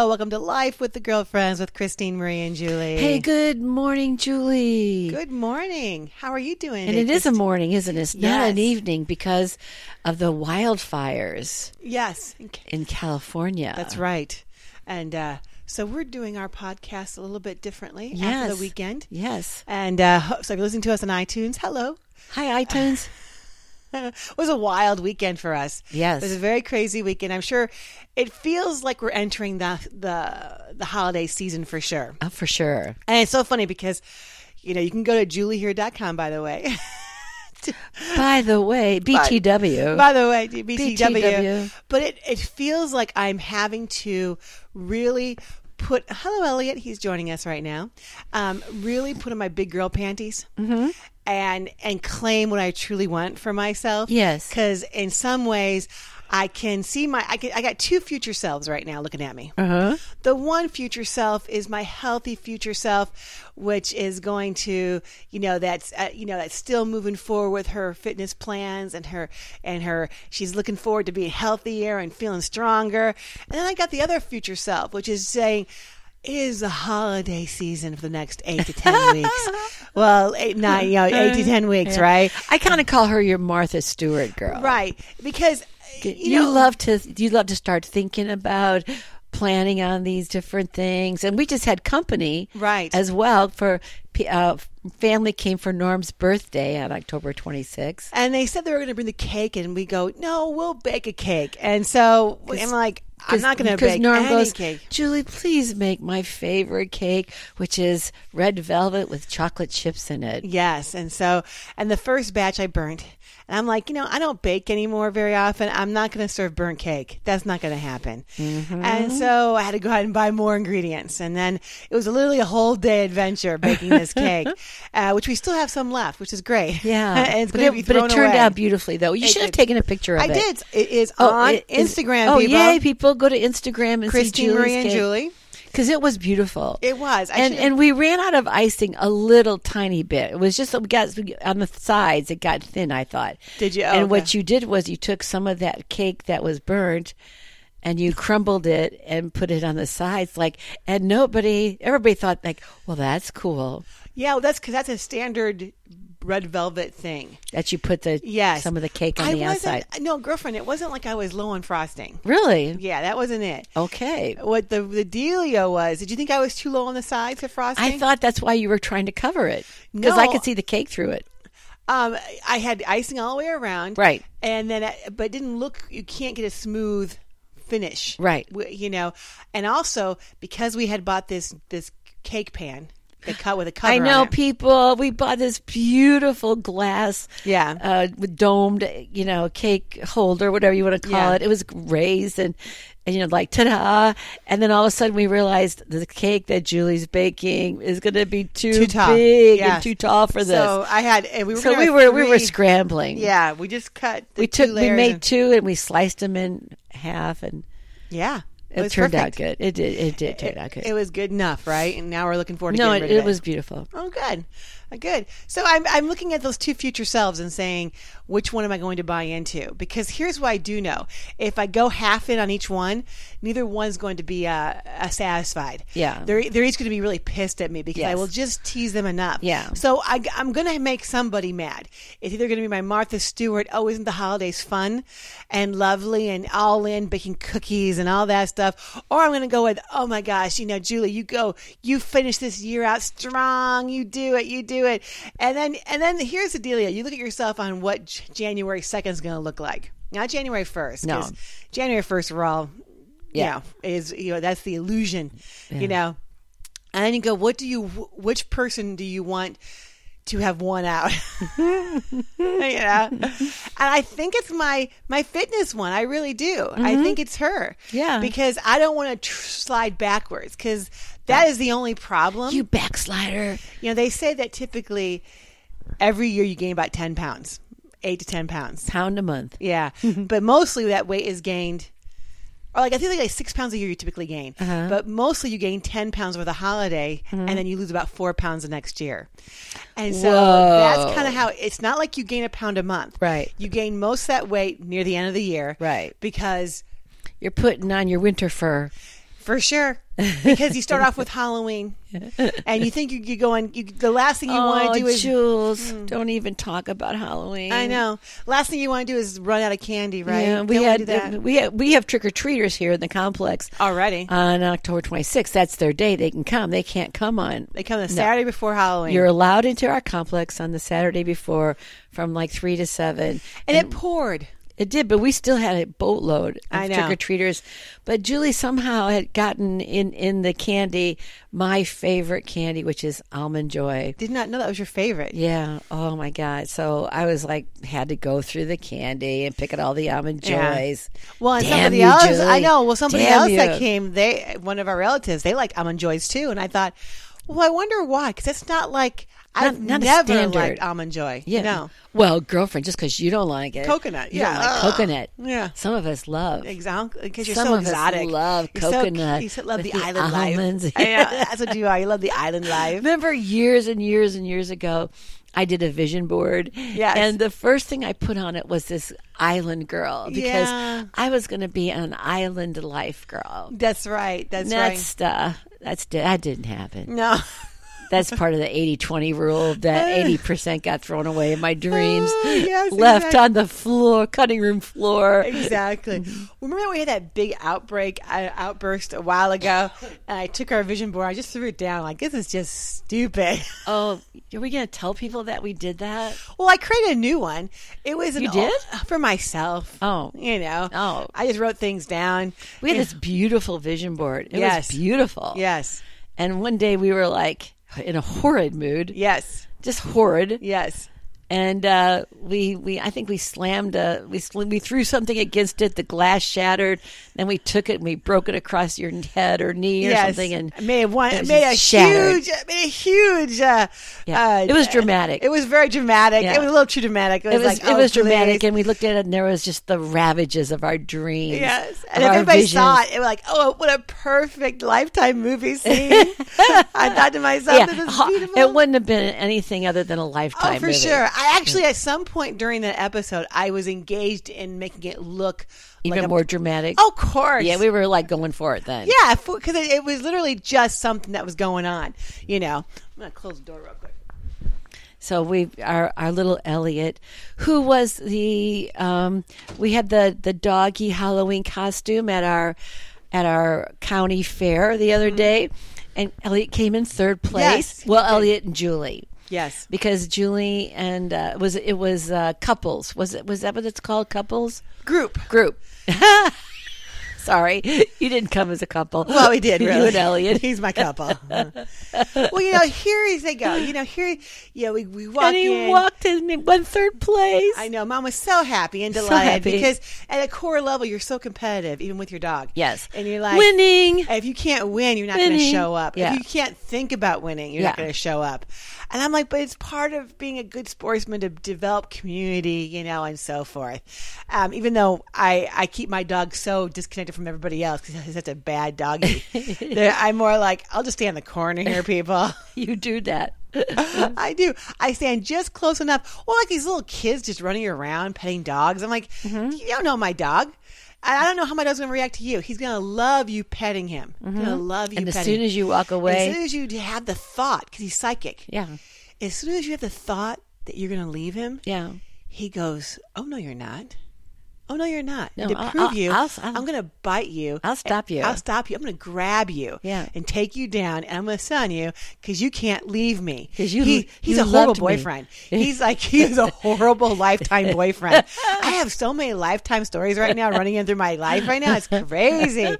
Hello, welcome to Life with the Girlfriends with Christine, Marie, and Julie. Hey, good morning, Julie. Good morning. How are you doing? And it is a morning, isn't it? It's not Yes. an evening because of the wildfires Yes. in California. That's right. And so we're doing our podcast a little bit differently after Yes. the weekend. Yes. And so if you're listening to us on iTunes, hello. Hi, iTunes. It was a wild weekend for us. Yes. It was a very crazy weekend. I'm sure it feels like we're entering the holiday season for sure. Oh, for sure. And it's so funny because, you know, you can go to juliehere.com, by the way. By the way, BTW. By the way, BTW. BTW. But it feels like I'm having to really put, hello, Elliot. He's joining us right now. Really put on my big girl panties. Mm-hmm. And claim what I truly want for myself. Yes. Because in some ways, I can see I got two future selves right now looking at me. Uh-huh. The one future self is my healthy future self, which is going to, that's still moving forward with her fitness plans and her she's looking forward to being healthier and feeling stronger. And then I got the other future self, which is saying, it is the holiday season for the next 8 to 10 weeks. Well, 8 to 10 weeks, right? I kind of call her your Martha Stewart girl. Right. Because, You love to start thinking about planning on these different things. And we just had company Right. as well for family came for Norm's birthday on October 26th. And they said they were going to bring the cake, and we go, no, we'll bake a cake. And so I'm like, I'm not going to bake Norm any goes, cake. Julie, please make my favorite cake, which is red velvet with chocolate chips in it. Yes. And the first batch I burnt. And I'm like, I don't bake anymore very often. I'm not going to serve burnt cake. That's not going to happen. Mm-hmm. And so I had to go out and buy more ingredients. And then it was literally a whole day adventure baking this cake, which we still have some left, which is great. Yeah. And it's but going to be thrown it turned away. out beautifully, though. You should have taken a picture of it. I did. It is on Instagram, people. Yay, people. Go to Instagram and Christine, see Marie, and cake. Julie. Because it was beautiful. It was. And we ran out of icing a little tiny bit. It was just on the sides, it got thin, I thought. Did you? Oh, and okay. what you did was you took some of that cake that was burnt and you crumbled it and put it on the sides. And everybody thought, well, that's cool. Yeah, well, that's because that's a standard red velvet thing. That you put some of the cake on the outside. No, girlfriend, it wasn't like I was low on frosting. Really? Yeah, that wasn't it. Okay. What the dealio was, did you think I was too low on the sides for frosting? I thought that's why you were trying to cover it. Because I could see the cake through it. I had icing all the way around. Right. And then, but it didn't look, you can't get a smooth finish. Right. And also, because we had bought this cake pan, the cut with a cover I know, on it. people. We bought this beautiful glass, with domed, cake holder, whatever you want to call it. It was raised and ta-da! And then all of a sudden we realized the cake that Julie's baking is going to be too big and too tall for this. So we were scrambling. Yeah, we just cut. We made two and we sliced them in half and it turned perfect. out good. It did turn out good. It was good enough, right? And now we're looking forward to No, getting rid of it. it was beautiful. Oh, good. Good. So I'm looking at those two future selves and saying, which one am I going to buy into? Because here's what I do know. If I go half in on each one, neither one's going to be satisfied. Yeah. They're each going to be really pissed at me because I Yes. will just tease them enough. Yeah. So I'm going to make somebody mad. It's either going to be my Martha Stewart, oh, isn't the holidays fun and lovely and all in, baking cookies and all that stuff. Or I'm going to go with, oh my gosh, Julie, you finish this year out strong. You do it. And then here's the deal. You look at yourself on what January 2nd is going to look like. Not January 1st. No. January 1st, we're all, that's the illusion, And then you go, which person do you want to have won out? And I think it's my fitness one. I really do. Mm-hmm. I think it's her. Yeah. Because I don't want to slide backwards because that is the only problem. You backslider. They say that typically every year you gain about 10 pounds, 8 to 10 pounds. Pound a month. Yeah. But mostly that weight is gained, or I think like 6 pounds a year you typically gain. Uh-huh. But mostly you gain 10 pounds over the holiday, and then you lose about 4 pounds the next year. And so that's kind of how, it's not like you gain a pound a month. Right. You gain most of that weight near the end of the year. Right. Because you're putting on your winter fur. For sure. Because you start off with Halloween and you think you go on, the last thing you want to do is... Jules, don't even talk about Halloween. I know. Last thing you want to do is run out of candy, right? Yeah, we have trick-or-treaters here in the complex. Already. On October 26th. That's their day. They can come. They can't come on. They come the Saturday before Halloween. You're allowed into our complex on the Saturday before from like 3 to 7. And it poured. It did, but we still had a boatload of trick-or-treaters. But Julie somehow had gotten in the candy, my favorite candy, which is Almond Joy. Did not know that was your favorite. Yeah. Oh, my God. So I was like, had to go through the candy and pick out all the Almond Joys. Well, and somebody else, Julie. I know. Well, somebody else that came, one of our relatives, they like Almond Joys too. And I thought, well, I wonder why. Because it's not like... I've never liked Almond Joy. Yeah. No. Well, girlfriend, just because you don't like it. Coconut. You don't like coconut. Yeah. Some of us love. Exactly. Because you're Some so of exotic. Us love coconut. You love the island life. Yeah. That's what you are. You love the island life. Remember years and years and years ago, I did a vision board. Yes. And the first thing I put on it was this island girl because I was going to be an island life girl. That's right. That's right. That didn't happen. No. That's part of the 80-20 rule that 80% got thrown away in my dreams. Yes, left on the floor, cutting room floor. Exactly. Remember we had that big outburst a while ago, and I took our vision board, I just threw it down like, this is just stupid. Oh, are we going to tell people that we did that? Well, I created a new one. It was You did? For myself. Oh. You know. Oh. I just wrote things down. We had this beautiful vision board. It was beautiful. Yes. And one day we were like, in a horrid mood. Yes. Just horrid. Yes. And I think we slammed we threw something against it. The glass shattered. Then we took it and we broke it across your head or knee or something. And made a huge. It was dramatic. It was very dramatic. Yeah. It was a little too dramatic. It was dramatic, and we looked at it, and there was just the ravages of our dreams. Yes, and everybody saw it. It was like, oh, what a perfect Lifetime movie scene. I thought to myself, this is beautiful. It wouldn't have been anything other than a Lifetime movie. Oh, for sure. I actually, at some point during that episode, I was engaged in making it look even more dramatic. Oh, of course. Yeah, we were like going for it then. Yeah, because it was literally just something that was going on. You know, I'm gonna close the door real quick. So our little Elliot, who was we had the doggy Halloween costume at our county fair the other day, and Elliot came in third place. Yes, Elliot and Julie. Yes, because Julie and it was couples. Was that what it's called? Couples? Group. Sorry, you didn't come as a couple. Well, we did, really. You and Elliot. He's my couple. Well, here they go. We walk and he walked in and won third place. I know. Mom was so happy and delighted because at a core level, you're so competitive, even with your dog. Yes. And you're like, winning. If you can't win, you're not going to show up. Yeah. If you can't think about winning, you're not going to show up. And I'm like, but it's part of being a good sportsman to develop community, and so forth. Even though I keep my dog so disconnected from everybody else because he's such a bad doggy. I'm more like, I'll just stay in the corner here, people. You do that. I do. I stand just close enough. Well, like these little kids just running around petting dogs. I'm like, you don't know my dog. I don't know how my dog's going to react to you. He's going to love you petting him. He's going to love you petting him. And as soon as you walk away. As soon as you have the thought, because he's psychic. Yeah. As soon as you have the thought that you're going to leave him. Yeah. He goes, oh, no, you're not. Oh, no, you're not. No, to prove you, I'm going to bite you. I'll stop you. I'll stop you. I'm going to grab you and take you down, and I'm going to stun you because you can't leave me. He's a horrible boyfriend. He's a horrible Lifetime boyfriend. I have so many Lifetime stories right now running in through my life right now. It's crazy,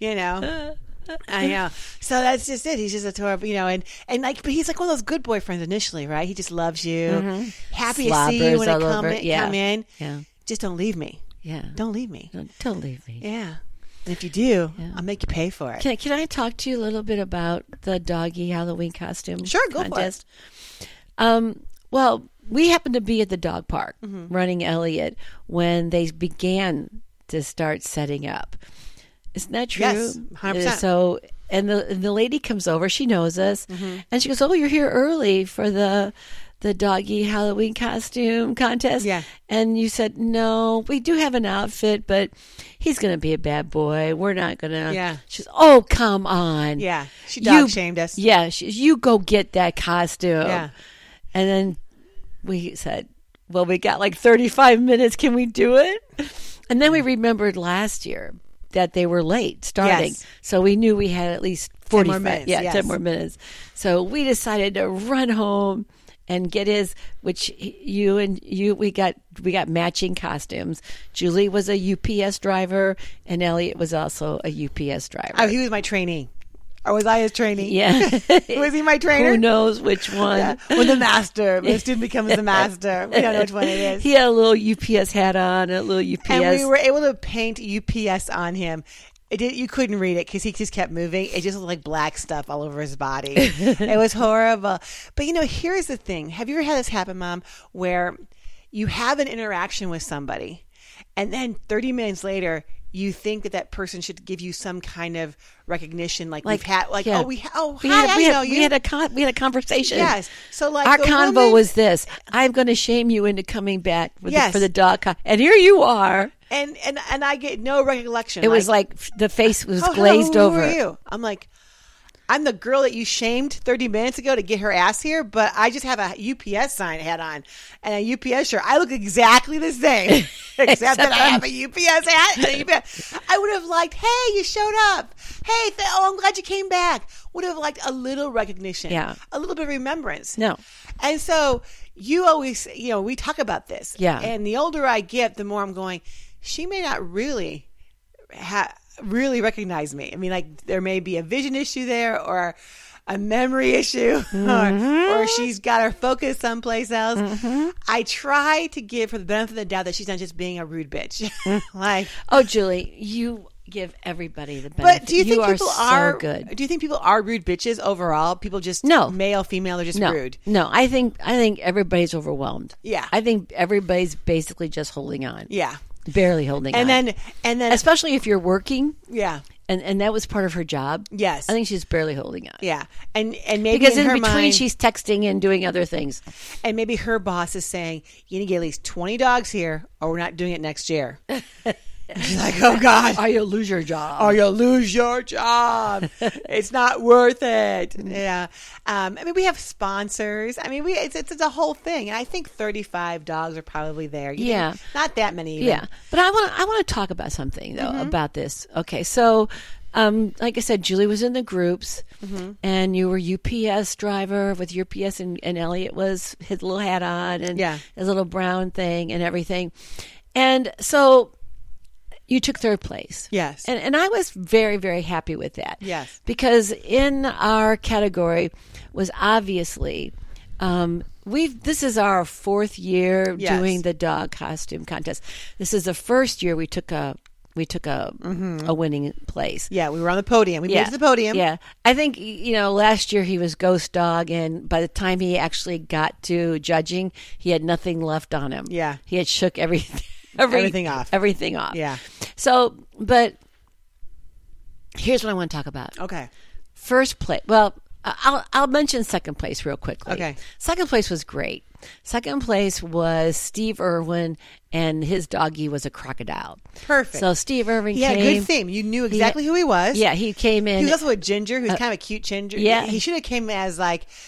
I know. So that's just it. He's just a horrible, but he's like one of those good boyfriends initially, right? He just loves you, happy to see you when I come in. Yeah. Just don't leave me. Yeah. Don't leave me. Don't leave me. Yeah. And if you do, I'll make you pay for it. Can I talk to you a little bit about the doggy Halloween costume contest? Go for it. Well, we happened to be at the dog park running Elliot when they began to start setting up. Isn't that true? Yes, 100%. So, and the lady comes over. She knows us, and she goes, "Oh, you're here early for the the doggy Halloween costume contest. Yeah. And you said, no, we do have an outfit, but he's going to be a bad boy. We're not going to. Yeah. She's, oh, come on. Yeah. She dog shamed us. Yeah. You go get that costume. Yeah. And then we said, well, we got like 35 minutes. Can we do it? And then we remembered last year that they were late starting. Yes. So we knew we had at least 45 more minutes. Yeah, Yes. 10 more minutes. So we decided to run home and get his, which we got matching costumes. Julie was a UPS driver and Elliot was also a UPS driver. Oh, he was my trainee. Or was I his trainee? Yeah. Was he my trainer? Who knows which one? Yeah. When the master, when the student becomes the master. We don't know which one it is. He had a little UPS hat on, a little UPS. And we were able to paint UPS on him. You couldn't read it because he just kept moving. It just looked like black stuff all over his body. It was horrible. But, here's the thing. Have you ever had this happen, Mom, where you have an interaction with somebody and then 30 minutes later you think that person should give you some kind of recognition, we've had, yeah. we had a conversation. Yes. So our convo was this: I'm going to shame you into coming back for the dog, and here you are. And I get no recollection. It was like the face was glazed over. Who are you? I'm like, I'm the girl that you shamed 30 minutes ago to get her ass here, but I just have a UPS sign hat on and a UPS shirt. I look exactly the same, except that I have a UPS hat. And a UPS. I would have liked, hey, you showed up. Hey, I'm glad you came back. Would have liked a little recognition, a little bit of remembrance. No. And so you always, we talk about this. Yeah. And the older I get, the more I'm going, she may not really really recognize me. I mean, there may be a vision issue there or a memory issue or she's got her focus someplace else. Mm-hmm. I try to give her the benefit of the doubt that she's not just being a rude bitch. Oh, Julie, you give everybody the benefit. But do you think people are so good? Do you think people are rude bitches overall? People just male, female, they're just rude. No, I think everybody's overwhelmed. Yeah. I think everybody's basically just holding on. Yeah. Barely holding on. And then especially if you're working. Yeah. And that was part of her job. Yes. I think she's barely holding on. Yeah. And maybe because in her between mind, she's texting and doing other things. And maybe her boss is saying, you need to get at least 20 dogs here or we're not doing it next year. She's like, oh God. Or you'll lose your job. Or you'll lose your job. It's not worth it. Yeah. We have sponsors. It's a whole thing. And I think 35 dogs are probably there. Not that many even. Yeah. But I want to talk about something though about this. Okay. So, like I said, Julie was in the groups and you were UPS driver with UPS and Elliot was his little hat on and his little brown thing and everything. And so you took third place. Yes. And I was very, very happy with that. Yes. Because in our category was obviously, this is our fourth year doing the dog costume contest. This is the first year we took a winning place. Yeah, we were on the podium. We made it to the podium. Yeah. I think, last year he was ghost dog, and by the time he actually got to judging, he had nothing left on him. Yeah. He had shook everything off. Everything off. Yeah. So, but here's what I want to talk about. Okay. First place. Well, I'll mention second place real quickly. Okay. Second place was great. Second place was Steve Irwin, and his doggie was a crocodile. Perfect. So Steve Irwin he came. He had a good theme. You knew exactly who he was. Yeah, he came in. He was also a ginger, who's kind of a cute ginger. Yeah. He should have came as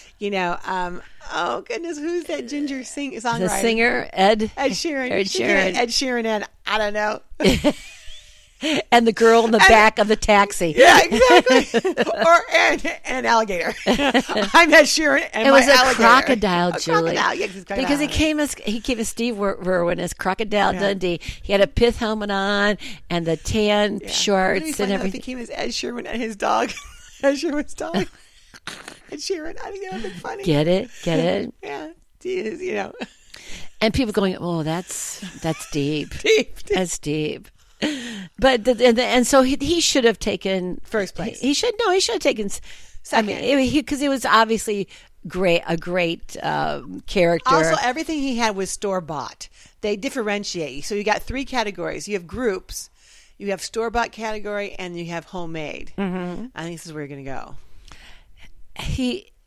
oh goodness, who's that ginger songwriter? The singer, Ed Sheeran. Ed Sheeran and I don't know. And the girl in the back of the taxi. Yeah, exactly. and an alligator. I'm Ed Sheeran and it my was a alligator. Crocodile, Julie. Crocodile. Yeah, crocodile. Because he came as Steve Irwin as Crocodile Dundee. He had a pith helmet on and the tan shorts and everything. He came as Ed Sheeran and his dog. Ed Sheeran's dog. Ed Sheeran. I think that would have been funny. Get it? Yeah. He is, And people going, oh, that's deep. Deep. That's deep. But and so he should have taken first place. He should have taken second. Because it was obviously a great character. Also, everything he had was store bought. They differentiate. So you got three categories. You have groups, you have store bought category, and you have homemade. Mm-hmm. I think this is where you're going to go.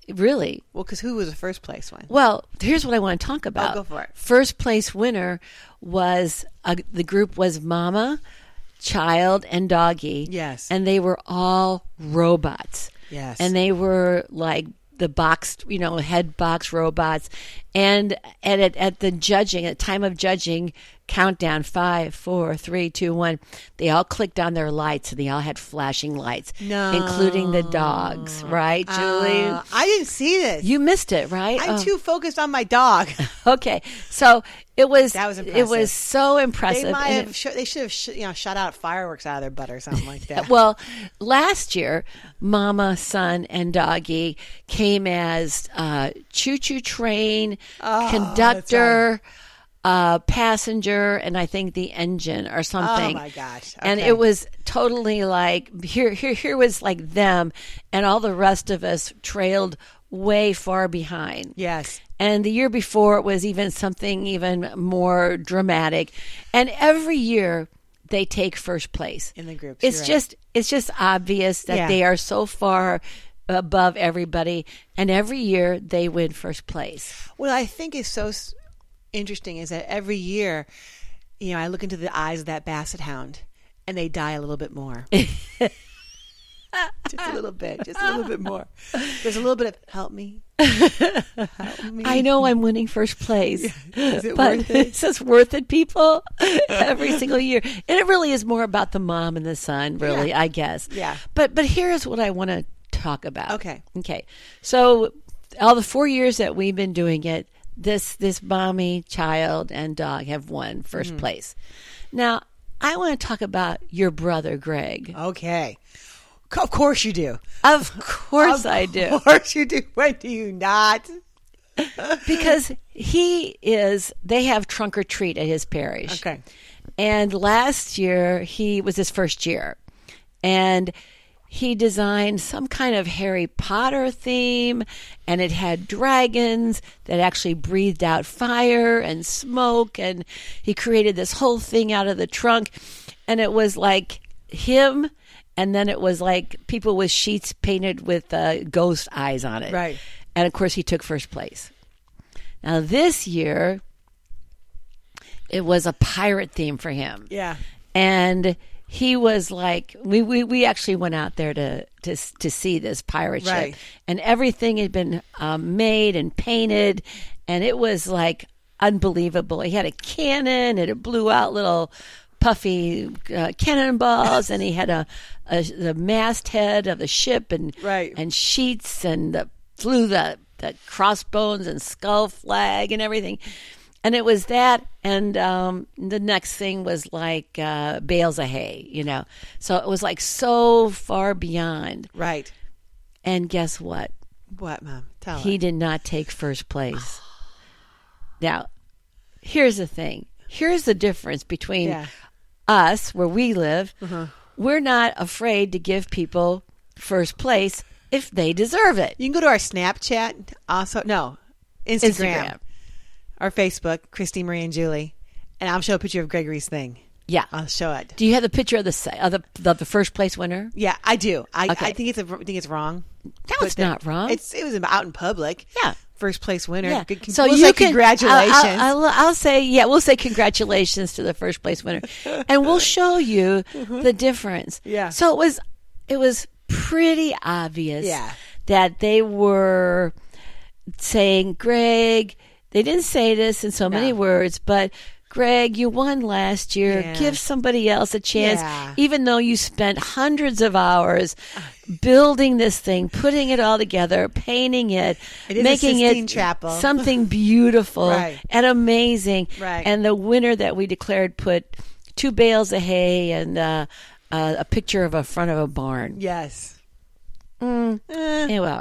Really? Well, because who was the first place one? Well, here's what I want to talk about. Oh, go for it. First place winner was, the group was Mama, Child, and Doggy. Yes. And they were all robots. Yes. And they were like the boxed, head box robots. And at the judging, at time of judging, countdown 5, 4, 3, 2, 1. They all clicked on their lights, and they all had flashing lights, including the dogs. Right, Julie? I didn't see this. You missed it, right? I'm too focused on my dog. Okay, so that was impressive. It was so impressive. They should have shot out fireworks out of their butt or something like that. Well, last year, Mama, Son, and Doggy came as choo-choo train, conductor, passenger, and I think the engine or something. Oh my gosh. Okay. And it was totally like here was like them, and all the rest of us trailed way far behind. Yes. And the year before it was even something even more dramatic. And every year they take first place in the groups. It's just obvious that they are so far above everybody, and every year they win first place. What I think is so interesting is that every year, I look into the eyes of that basset hound, and they die a little bit more. Just a little bit more. There's a little bit of help me. Help me. I know I'm winning first place. Is it but worth it? It's just worth it, people, every single year. And it really is more about the mom and the son, really, I guess. Yeah. But here's what I want to talk about. Okay. So all the 4 years that we've been doing it, this Mommy, Child, and Dog have won first place. Now, I want to talk about your brother, Greg. Okay. Of course you do. Of course I do. Of course you do. When do you not? Because they have trunk or treat at his parish. Okay. And last year, was his first year. And he designed some kind of Harry Potter theme, and it had dragons that actually breathed out fire and smoke, and he created this whole thing out of the trunk, and it was like him, and then it was like people with sheets painted with ghost eyes on it. Right. And, of course, he took first place. Now, this year, it was a pirate theme for him. Yeah. And he was like, we actually went out there to see this pirate ship, and everything had been made and painted, and it was like unbelievable. He had a cannon, and it blew out little puffy cannonballs, and he had the masthead of the ship and sheets, and flew the crossbones and skull flag and everything. And it was that, and the next thing was like bales of hay, So it was like so far beyond. Right. And guess what? What, Mom? Tell He her. did not take first place. Now, here's the thing. Here's the difference between us, where we live. We're not afraid to give people first place if they deserve it. You can go to our Snapchat. Also, no, Instagram. Our Facebook, Christy, Marie, and Julie, and I'll show a picture of Gregory's thing. Yeah, I'll show it. Do you have the picture of the first place winner? Yeah, I do. I think it's wrong. No, it's not wrong. It was out in public. Yeah, first place winner. Yeah. So we'll say congratulations. I'll say we'll say congratulations to the first place winner, and we'll show you the difference. Yeah. So it was pretty obvious. That they were saying, Greg. They didn't say this in so many words, but Greg, you won last year. Yeah. Give somebody else a chance, even though you spent hundreds of hours building this thing, putting it all together, painting it, making it chapel. Something beautiful and amazing. Right. And the winner that we declared put 2 bales of hay and a picture of a front of a barn. Yes. Well,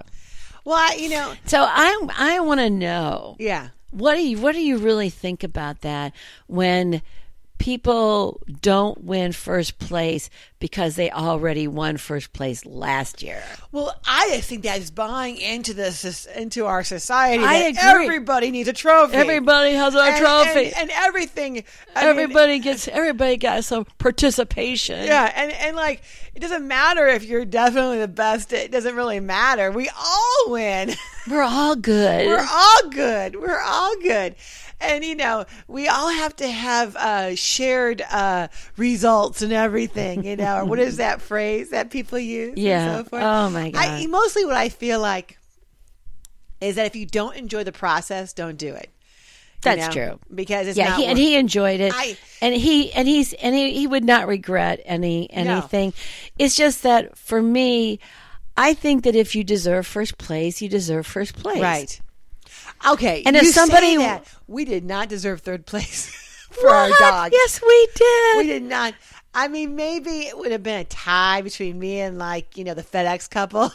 So I want to know. Yeah. What do you really think about that when people don't win first place because they already won first place last year? Well, I think that is buying into into our society. I that agree. Everybody needs a trophy. Everybody has a trophy, and everything. Everybody got some participation. Yeah, and like it doesn't matter if you're definitely the best. It doesn't really matter. We all win. We're all good. We're all good. We're all good. And, you know, we all have to have shared results and everything, you know. Or what is that phrase that people use? Yeah. And so forth? Oh, my God. Mostly what I feel like is that if you don't enjoy the process, don't do it. That's true. Because it's not and he enjoyed it. And he would not regret anything. No. It's just that for me, I think that if you deserve first place, you deserve first place. Right. Okay. And if somebody say that, we did not deserve third place for our dog. Yes, we did. We did not. I mean, maybe it would have been a tie between me and, like, you know, the FedEx couple.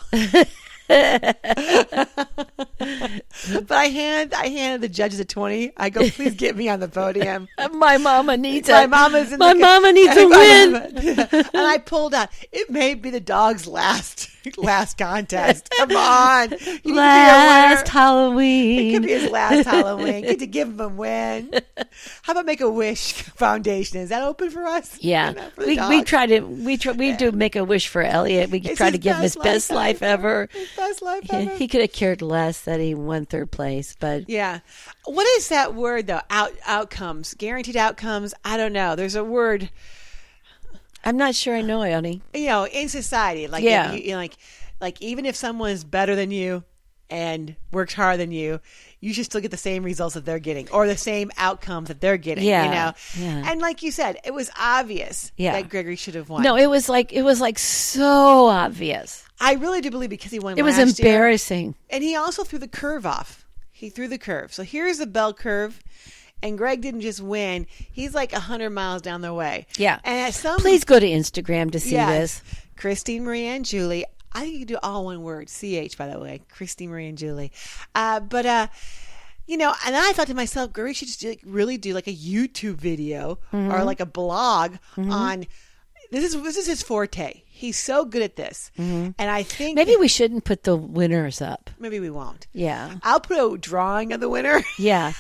But I handed the judges a 20. I go, please get me on the podium. My mama needs My mama needs a win. And I pulled out. It may be the dog's last contest. Come on, last Halloween. It could be his last Halloween. Get to give him a win. How about Make-A-Wish Foundation? Is that open for us? Yeah, we try to we do Make-A-Wish for Elliot. We try to give him his best life ever. Best life ever. He could have cared less that he won third place, but yeah. What is that word though? Outcomes, guaranteed outcomes. I don't know. There's a word. I'm not sure I know it, honey. You know, in society, like like even if someone's better than you and works harder than you, you should still get the same results that they're getting or the same outcomes that they're getting. Yeah. You know, yeah. And like you said, it was obvious that Gregory should have won. No, it was like so obvious. I really do believe because he won. It was embarrassing, year. And he also threw the curve off. He threw the curve. So here's the bell curve. And Greg didn't just win. He's like 100 miles down the way. Yeah. And please go to Instagram to see this. Christine, Marie, and Julie. I think you do all one word. CH, by the way. Christine, Marie, and Julie. You know, and I thought to myself, Greg should just really do like a YouTube video or like a blog on. This is his forte. He's so good at this. And I think maybe we shouldn't put the winners up. Maybe we won't. Yeah. I'll put a drawing of the winner. Yeah.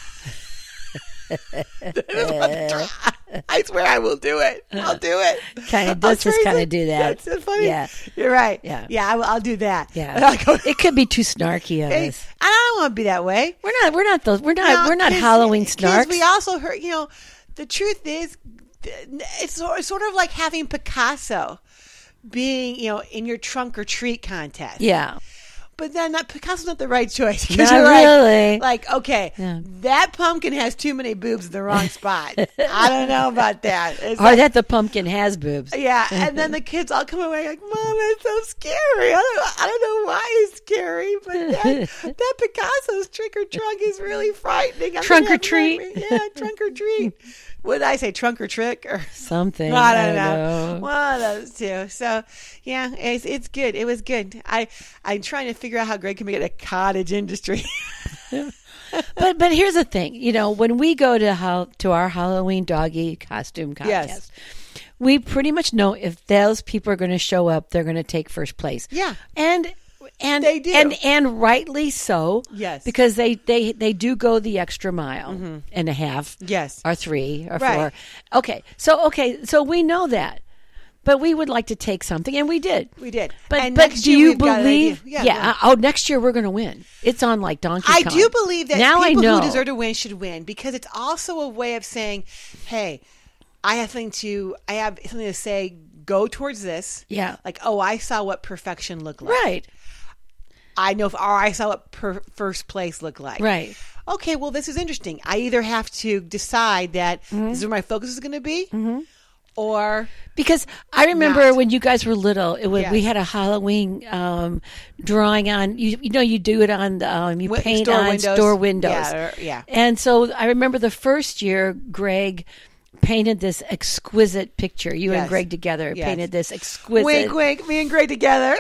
I swear I will do it. I'll do it. Let's just kind of do that. That's funny. Yeah. You're right. Yeah. Yeah, I'll do that. Yeah. It could be too snarky of us. I don't want to be that way. We're not Halloween snarks. We also heard, you know, the truth is it's sort of like having Picasso being, you know, in your trunk or treat contest. Yeah. But then Picasso's not the right choice. Not really. Like, okay, that pumpkin has too many boobs in the wrong spot. I don't know about that. That the pumpkin has boobs. Yeah, and then the kids all come away like, Mom, that's so scary. I don't know why it's scary, but that Picasso's trick or trunk is really frightening. Trunk or treat. Yeah, trunk or treat. What did I say? Trunk or trick or something? I don't know. One of those two. So yeah, it's good. It was good. I'm trying to figure out how Greg can make it a cottage industry. but here's the thing. You know, when we go to our Halloween doggy costume contest, we pretty much know if those people are going to show up, they're going to take first place. Yeah, and they do. And rightly so. Yes. Because they do go the extra mile and a half. Yes. Or 3 or 4. Okay. So we know that. But we would like to take something, and we did. We did. But do you believe? Next year we're going to win. It's on like Donkey Kong. I do believe that people who deserve to win should win because it's also a way of saying, "Hey, I have something to say. Go towards this." Yeah. Like, oh, I saw what perfection looked like. Right. I know I saw what first place looked like. Right. Okay. Well, this is interesting. I either have to decide that this is where my focus is going to be. Or because I remember when you guys were little, we had a Halloween drawing on. You do it on you paint on windows. Store windows. Yeah. And so I remember the first year, Greg painted this exquisite picture. You and Greg together painted this exquisite. Wink, wink. Me and Greg together.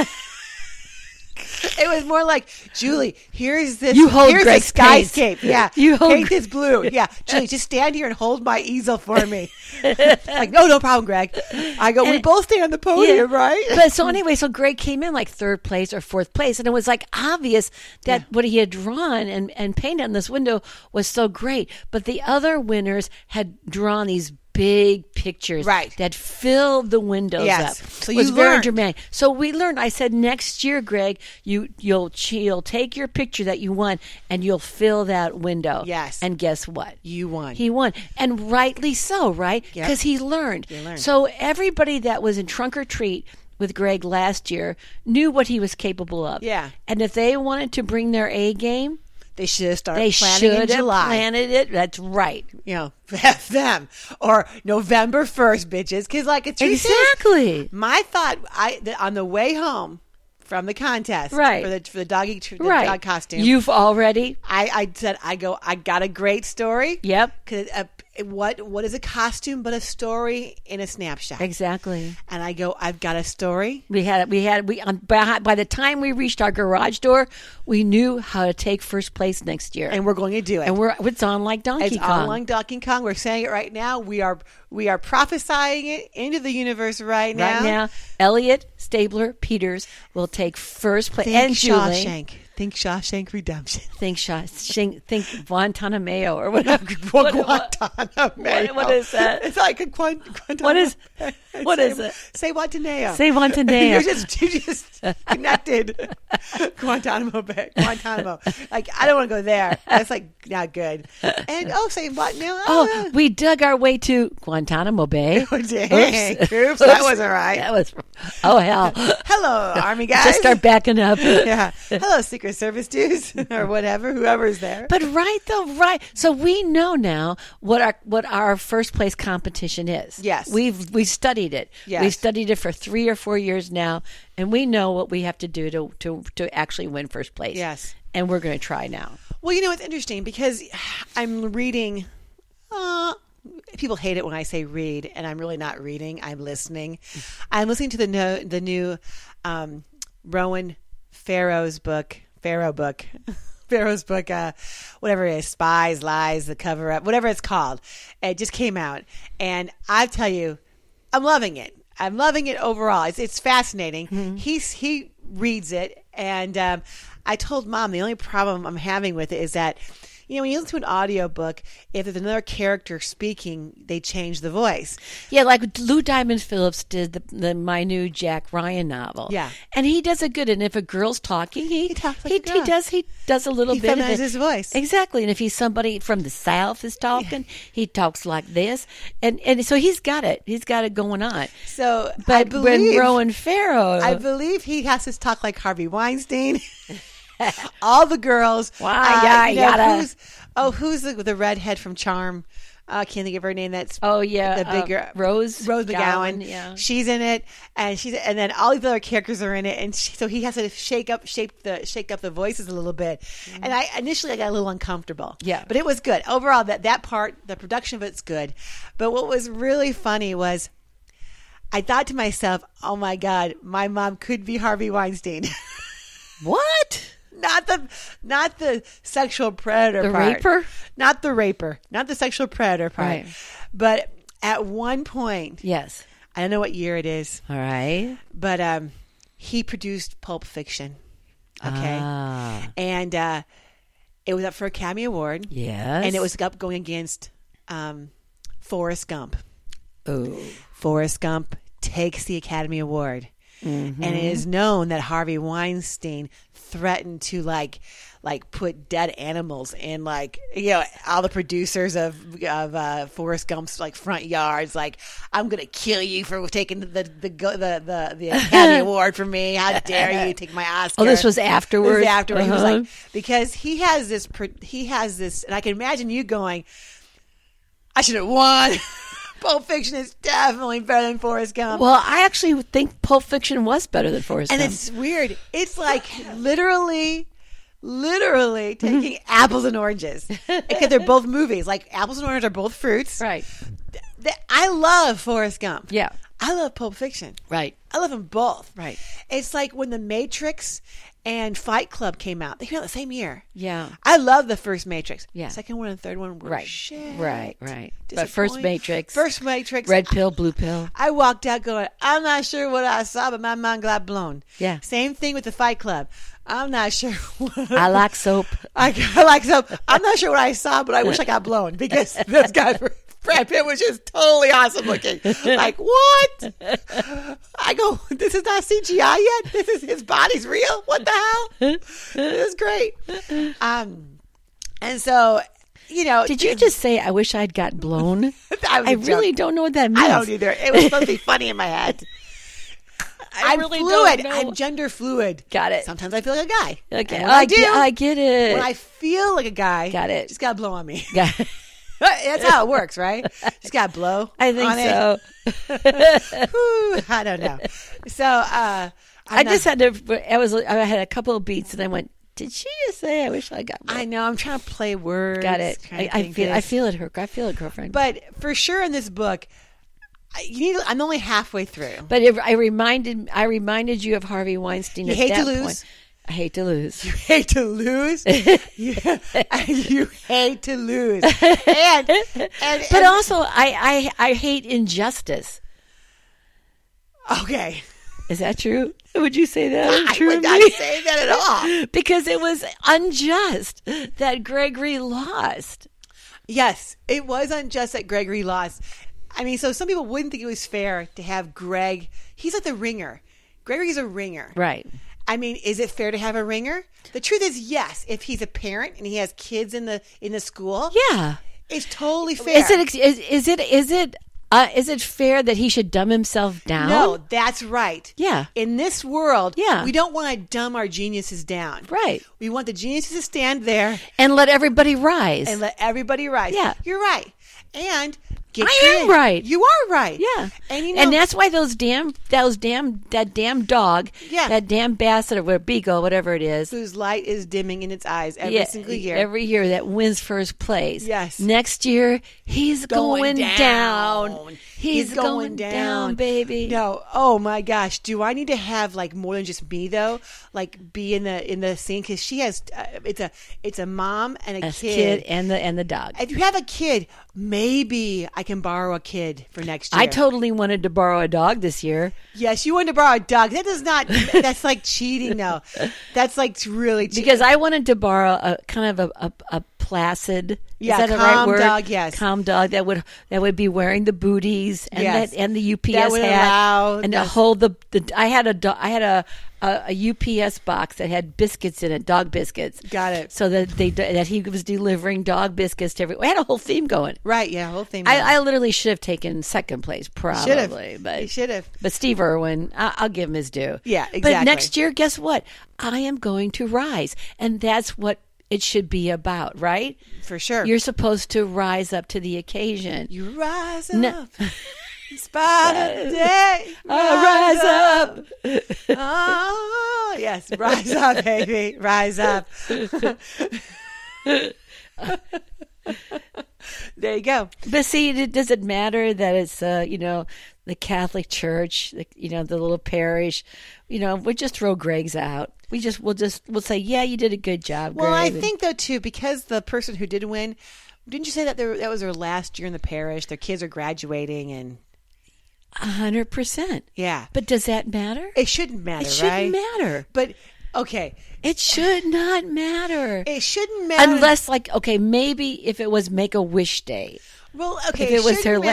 It was more like, Julie, here's this. You hold here's Greg's a skyscape. Yeah. You hold paint this blue. Yeah. Julie, just stand here and hold my easel for me. Like, no problem, Greg. I go, we both stay on the podium, right? But so Greg came in like 3rd place or 4th place. And it was like obvious that what he had drawn and painted on this window was so great. But the other winners had drawn these big pictures that filled the windows up. So it was very dramatic. So we learned. I said, next year, Greg, you'll take your picture that you won and you'll fill that window. Yes. And guess what? You won. He won. And rightly so, right? Because he learned. So everybody that was in Trunk or Treat with Greg last year knew what he was capable of. Yeah. And if they wanted to bring their A game, they should have started planning in July. Planted it. That's right. F them. Or November 1st, bitches. Because like it's exactly. My thought, on the way home from the contest, for the dog costume, you've already. I said, I got a great story. Yep. Because what is a costume but a story in a snapshot? Exactly. And I go, I've got a story. By the time we reached our garage door, we knew how to take first place next year, and we're going to do it. And it's on like Donkey Kong. It's on like Donkey Kong. We're saying it right now. We are prophesying it into the universe right now. Right now, Elliot Stabler Peters will take first place. Think Shawshank. Think Shawshank Redemption. Think Guantanamo or whatever. Guantanamo. What is that? It's like a Guantanamo. What is it? Say Guantanamo. Say Guantanamo. You just connected Guantanamo Bay. Guantanamo. Like, I don't want to go there. That's like not good. And say Guantanamo. We dug our way to Guantanamo Bay. Oh, dang. Oops, that wasn't right. That was. Oh, hell. Hello, Army guys. Just start backing up. Yeah. Hello, Secret Service dudes or whatever, whoever's there. But right. So we know now what our first place competition is. Yes. We studied it. Yes. We studied it for 3 or 4 years now, and we know what we have to do to actually win first place. Yes. And we're going to try now. Well, it's interesting because I'm reading. People hate it when I say read, and I'm really not reading. I'm listening. I'm listening to the new Rowan Farrow's book. Pharaoh's book, whatever it is, Spies, Lies, The Cover Up, whatever it's called. It just came out. And I tell you, I'm loving it. I'm loving it overall. It's fascinating. Mm-hmm. He reads it. And I told Mom the only problem I'm having with it is that, when you listen to an audiobook, if there's another character speaking, they change the voice. Yeah, like Lou Diamond Phillips did my new Jack Ryan novel. Yeah. And he does it good. And if a girl's talking, he does a little bit. He feminizes his voice. Exactly. And if he's somebody from the South is talking, he talks like this. And so he's got it. He's got it going on. So, but when Rowan Farrow, I believe he has to talk like Harvey Weinstein. All the girls. Wow, who's the redhead from Charm? I can't think of her name. That's the bigger Rose McGowan. Yeah, she's in it, and then all these other characters are in it, and so he has to shake up the voices a little bit. Mm-hmm. And I initially got a little uncomfortable. Yeah, but it was good overall. That part, the production of it's good. But what was really funny was, I thought to myself, "Oh my God, my mom could be Harvey Weinstein." What? Not the sexual predator the part. Raper? Not the raper. Not the sexual predator part. Right. But at one point, yes, I don't know what year it is. All right. But he produced Pulp Fiction. Okay. And it was up for Academy Award. Yes. And it was up going against Forrest Gump. Oh. Forrest Gump takes the Academy Award. Mm-hmm. And it is known that Harvey Weinstein threatened to like put dead animals in all the producers of Forrest Gump's front yards. Like, I'm gonna kill you for taking the Academy Award from me. How dare you take my Oscar? Oh, this was afterwards. This was afterwards. Uh-huh. He was because he has this, and I can imagine you going, I should have won. Pulp Fiction is definitely better than Forrest Gump. Well, I actually think Pulp Fiction was better than Forrest Gump. And it's weird. It's like literally taking apples and oranges. Because they're both movies. Like, apples and oranges are both fruits. Right. I love Forrest Gump. Yeah. I love Pulp Fiction. Right. I love them both. Right. It's like when The Matrix and Fight Club came out. They came out the same year. Yeah. I love the first Matrix. Yeah. Second one and third one were shit. Right. But first Matrix. Red pill, blue pill. I walked out going, I'm not sure what I saw, but my mind got blown. Yeah. Same thing with the Fight Club. I'm not sure what I like soap. I like soap. I'm not sure what I saw, but I wish I got blown because those guys were Brad Pitt was just totally awesome looking. Like, what? I go, this is not CGI yet? This is his body's real? What the hell? It was great. And so, Did you just say, I wish I'd got blown? I really don't know what that means. I don't either. It was supposed to be funny in my head. I'm really fluid. I'm gender fluid. Got it. Sometimes I feel like a guy. Okay. I get it. When I feel like a guy, got it. Just got to blow on me. Got it. That's how it works, right? Just got to blow. I think so. I don't know. So I had a couple of beats and I went, did she just say, I wish I got blown? I know. I'm trying to play words. Got it. I feel it, girlfriend. But for sure in this book, I'm only halfway through. But I reminded you of Harvey Weinstein. You hate to lose. I hate to lose. You hate to lose. You hate to lose. But also, I hate injustice. Okay. Is that true? Would you say that? I would not say that at all. Because it was unjust that Gregory lost. Yes, it was unjust that Gregory lost. I mean, so some people wouldn't think it was fair to have Greg. He's like the ringer. Gregory's a ringer. Right. I mean, is it fair to have a ringer? The truth is, yes. If he's a parent and he has kids in the school, yeah, it's totally fair. Is it fair that he should dumb himself down? No, that's right. Yeah. In this world, yeah, we don't want to dumb our geniuses down. Right. We want the geniuses to stand there and let everybody rise. Yeah. You're right. And I am right. You are right. Yeah. And that's why that damn dog, that damn basset or beagle, whatever it is, whose light is dimming in its eyes every single year. Every year that wins first place. Yes. Next year he's going down. He's going down, baby. No. Oh my gosh. Do I need to have like more than just me though? Like be in the scene because she has. It's a mom and a kid and the dog. If you have a kid, maybe I can borrow a kid for next year. I totally wanted to borrow a dog this year. Yes, you wanted to borrow a dog. That does not. That's like cheating, though. That's like really cheating. Because I wanted to borrow a kind of a placid, is that a right word? Calm dog. Yes, calm dog that would be wearing the booties and and the UPS that would hat allow and to hold the. I had a UPS box that had biscuits in it, dog biscuits. Got it. So that he was delivering dog biscuits to everyone. We had a whole theme going. Right, yeah, whole theme. I literally should have taken second place, probably. You should have. But Steve Irwin, I'll give him his due. Yeah, exactly. But next year, guess what? I am going to rise. And that's what it should be about, right? For sure. You're supposed to rise up to the occasion. You rise up. In spite of the day, rise up. Oh, yes. Rise up, baby. Rise up. There you go. But see, does it matter that it's, the Catholic Church, the little parish? We'll just throw Greg's out. We'll say, yeah, you did a good job, Greg. Well, I think, though, too, because the person who did win, didn't you say that that was their last year in the parish? Their kids are graduating and... 100%. Yeah. But does that matter? It shouldn't matter, It shouldn't matter. But, okay. It should not matter. It shouldn't matter. Unless, maybe if it was Make-A-Wish Day. Well, okay, if it was their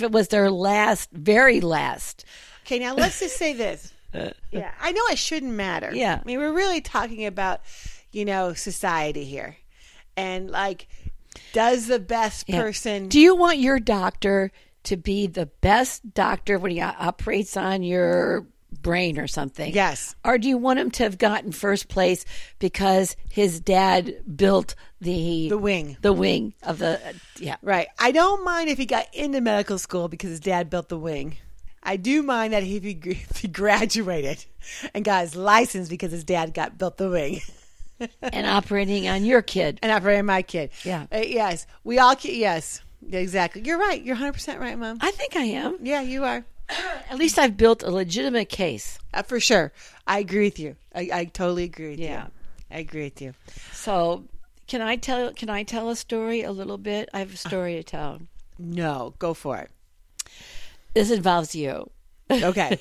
very last. Okay, now let's just say this. Yeah, I know it shouldn't matter. Yeah. I mean, we're really talking about, society here. And, does the best person... Do you want your doctor to be the best doctor when he operates on your brain or something? Yes. Or do you want him to have gotten first place because his dad built the wing of the Right. I don't mind if he got into medical school because his dad built the wing. I do mind that if he graduated and got his license because his dad built the wing. And operating on your kid. And operating on my kid. Yeah. Yes. We all yes. Exactly. You're right. You're 100% right, Mom. I think I am. Yeah, you are. At least I've built a legitimate case. For sure. I agree with you. I totally agree with you. Yeah. I agree with you. So, can I tell a story a little bit? I have a story to tell. No, go for it. This involves you. Okay.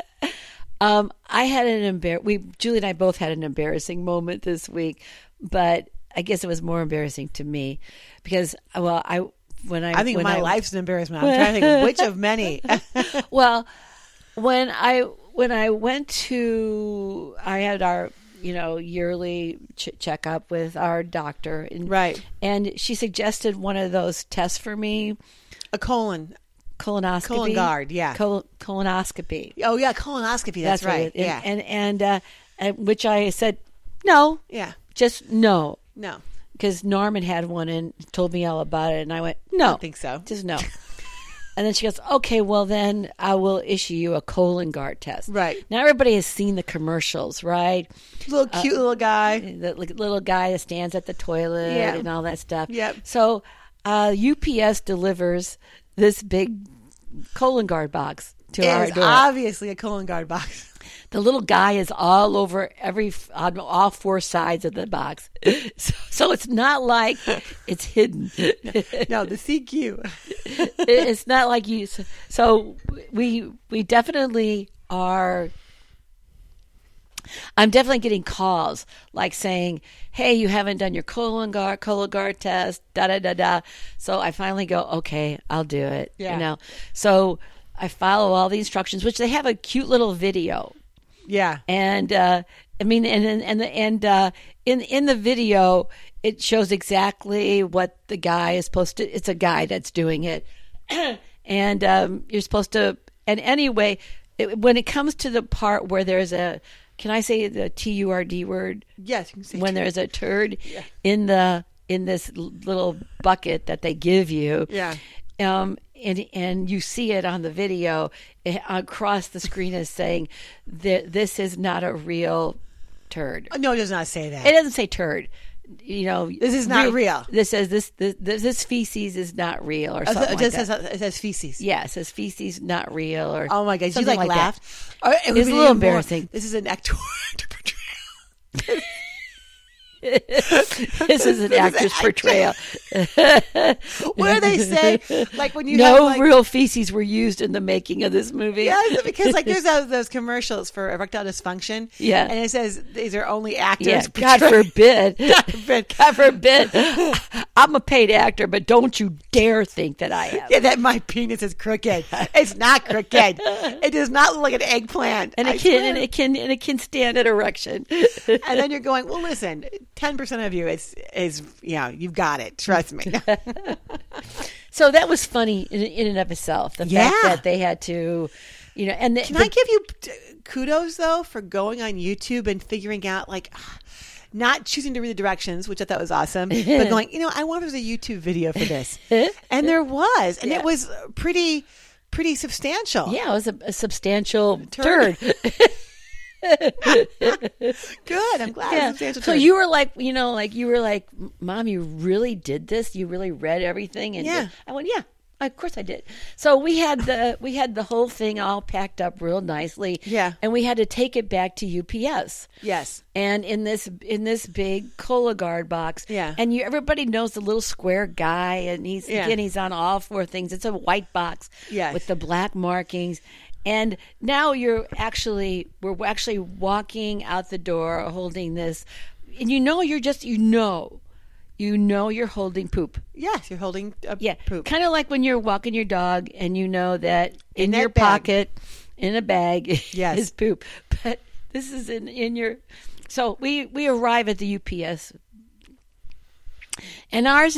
I had Julie and I both had an embarrassing moment this week, but I guess it was more embarrassing to me because, I think my life's an embarrassment. I'm trying to think which of many. Well, when I went to, I had our yearly checkup with our doctor, right, and she suggested one of those tests for me, a colonoscopy, Cologuard, yeah, colonoscopy. Oh yeah, colonoscopy. That's right. Yeah, and which I said no. Yeah, just no. Because Norman had one and told me all about it, and I went, no. I don't think so. Just no. And then she goes, okay, well, then I will issue you a Cologuard test. Right. Now, everybody has seen the commercials, right? Little cute little guy. The little guy that stands at the toilet and all that stuff. Yep. So UPS delivers this big Cologuard box to our door. It's obviously a Cologuard box. The little guy is all over on all four sides of the box. So it's not like it's hidden. No, the CQ. It's not like you. So we definitely are. I'm definitely getting calls like saying, hey, you haven't done your Cologuard test, da-da-da-da. So I finally go, okay, I'll do it. Yeah. So I follow all the instructions, which they have a cute little video. Yeah, and in the video, it shows exactly what the guy is supposed to. It's a guy that's doing it, and you're supposed to. And anyway, when it comes to the part where there's a, can I say the TURD word? Yes, you can say when turd. There's a turd in this little bucket that they give you. Yeah. And you see it on the video across the screen is saying that this is not a real turd. No, it does not say that. It doesn't say turd. This is not real. This says this feces is not real or something like that. It says feces. Yeah, it says feces not real or oh my God, you like laughed. It was a little embarrassing. This is an actor portrayal. This is an actor's portrayal. What do they say? Like when you no have real feces were used in the making of this movie. Yeah, because like there's those commercials for erectile dysfunction. Yeah, and it says these are only actors. Yeah, God forbid. God forbid. I'm a paid actor, but don't you dare think that I am. Yeah, that my penis is crooked. It's not crooked. It does not look like an eggplant. And it can stand at erection. And then you're going, well, listen. 10% of you is you've got it. Trust me. So that was funny in and of itself. The fact that they had to, and can I give you kudos though for going on YouTube and figuring out like not choosing to read the directions, which I thought was awesome, but going, I wonder if there's a YouTube video for this, and there was, and it was pretty substantial. Yeah, it was a substantial turd. Good. I'm glad. Yeah. So you were like, Mom, you really did this? You really read everything? And I went, yeah, of course I did. So we had the whole thing all packed up real nicely. Yeah. And we had to take it back to UPS. Yes. And in this big Cologuard box. Yeah. And everybody knows the little square guy, and he's on all four things. It's a white box. Yes. With the black markings. And now we're actually walking out the door holding this, and you're holding poop. Yes, you're holding poop. Kind of like when you're walking your dog and you know that in your pocket, in a bag, is poop. But this is in your. So we arrive at the UPS, and ours